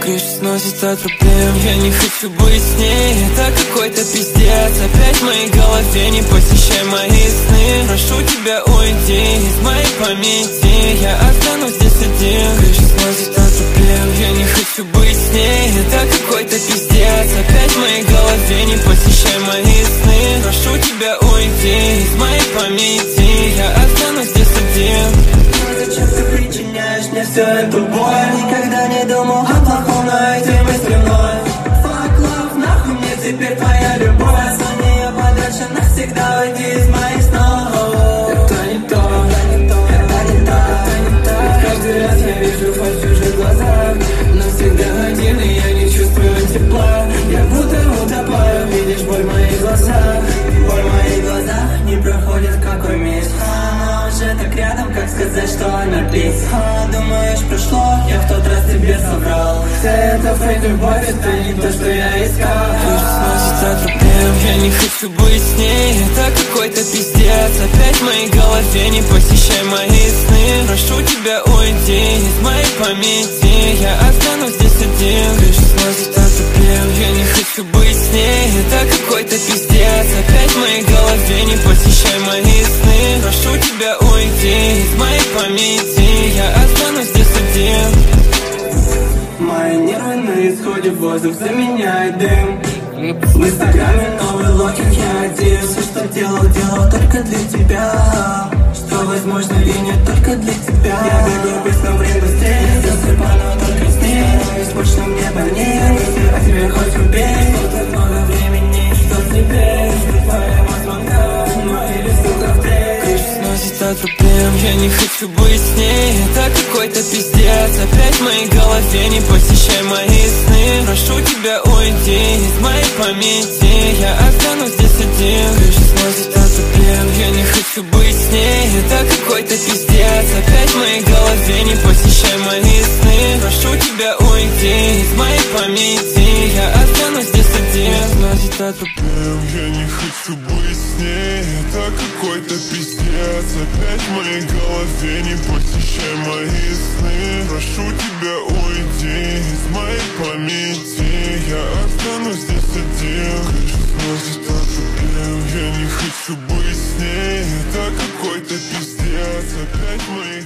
Крышу сносит от проблем, я не хочу быть с ней. Это какой-то пиздец, опять в моей голове. Не посещай мои сны, прошу тебя, уйди из моей памяти. Я останусь здесь один. Крышу сносит от проблем, я не хочу быть с ней. Это какой-то пиздец, опять в моей голове. Не посещай мои сны, прошу тебя, уйди из моей памяти. Я останусь здесь один. Зачем ты причиняешь мне всю эту боль? Никогда не думал о плохом, но эти мысли вновь. Fuck love, нахуй мне теперь твоя любовь. От нее подальше навсегда уйди из моих снов. Это не то, это не то, это не то. Ведь каждый раз я вижу в чужих глазах, но всегда один, и я не чувствую тепла. Я будто утопаю, видишь боль в моих глазах. Боль в моих глазах не проходит какой месяц. Уже так рядом, как сказать, что она пить. Думаешь, прошло, я в тот раз тебе соврал. Вся эта фейк любовь, это не то, что я искал. Крышу сносит от проблем, я не хочу быть с ней. Это какой-то пиздец, опять в моей голове. Не посещай мои сны, прошу тебя, уйди из моей памяти. Я останусь здесь один. Крышу сносит от проблем, я не хочу быть с ней. Это какой-то пиздец, опять в моей голове. Не посещай мои сны, прошу тебя, уйди из моей памяти. Я останусь здесь один. Мои нервы на исходе, воздух заменяет дым. В инстаграме новый локинг, я один. Все, что делал, только для тебя. Что возможно и не только для тебя. Я бегу быстро, время быстрее. Засыпаю, но только с ней. Ведь больше мне больнее. А тебе хоть убей. Так много времени, что теперь? Твоя мать звонка, но или сука в трель. Крышу сносит от проблем, я не хочу быть с ней. Это какой-то пиздец, опять в моей голове. Не посещай мои сны, прошу тебя, уйди из моей памяти. Я останусь здесь один. Крышу сносит от проблем, я не хочу быть с ней. Это какой-то пиздец, опять в моей голове. Не посещай мои сны, прошу тебя, уйди из моей памяти. Я останусь здесь один. Сносит от проблем, я не хочу быть с ней. Это какой-то пиздец, опять в моей голове. Не посещай мои сны, прошу тебя, уйди из моей памяти. Я останусь здесь один. Крышу сносит от проблем, я не хочу быть с ней. Это какой-то пиздец, опять в моей